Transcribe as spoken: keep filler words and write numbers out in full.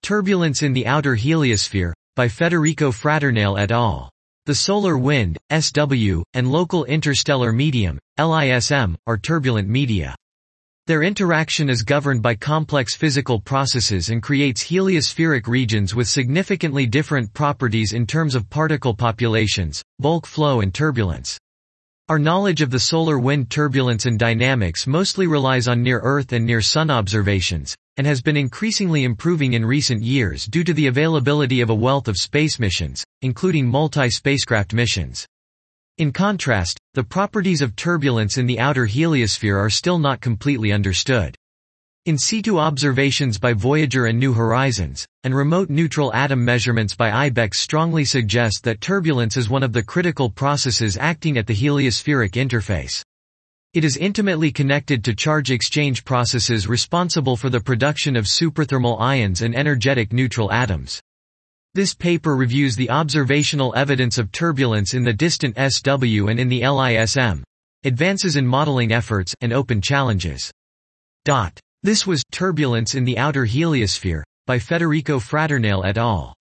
Turbulence in the Outer Heliosphere, by Federico Fraternale et al. The solar wind, S W, and local interstellar medium, L I S M, are turbulent media. Their interaction is governed by complex physical processes and creates heliospheric regions with significantly different properties in terms of particle populations, bulk flow and turbulence. Our knowledge of the solar wind turbulence and dynamics mostly relies on near-Earth and near-Sun observations, and has been increasingly improving in recent years due to the availability of a wealth of space missions, including multi-spacecraft missions. In contrast, the properties of turbulence in the outer heliosphere are still not completely understood. In situ observations by Voyager and New Horizons, and remote neutral atom measurements by I BEX strongly suggest that turbulence is one of the critical processes acting at the heliospheric interface. It is intimately connected to charge exchange processes responsible for the production of superthermal ions and energetic neutral atoms. This paper reviews the observational evidence of turbulence in the distant S W and in the L I S M, advances in modeling efforts, and open challenges. This was Turbulence in the Outer Heliosphere, by Federico Fraternale et al.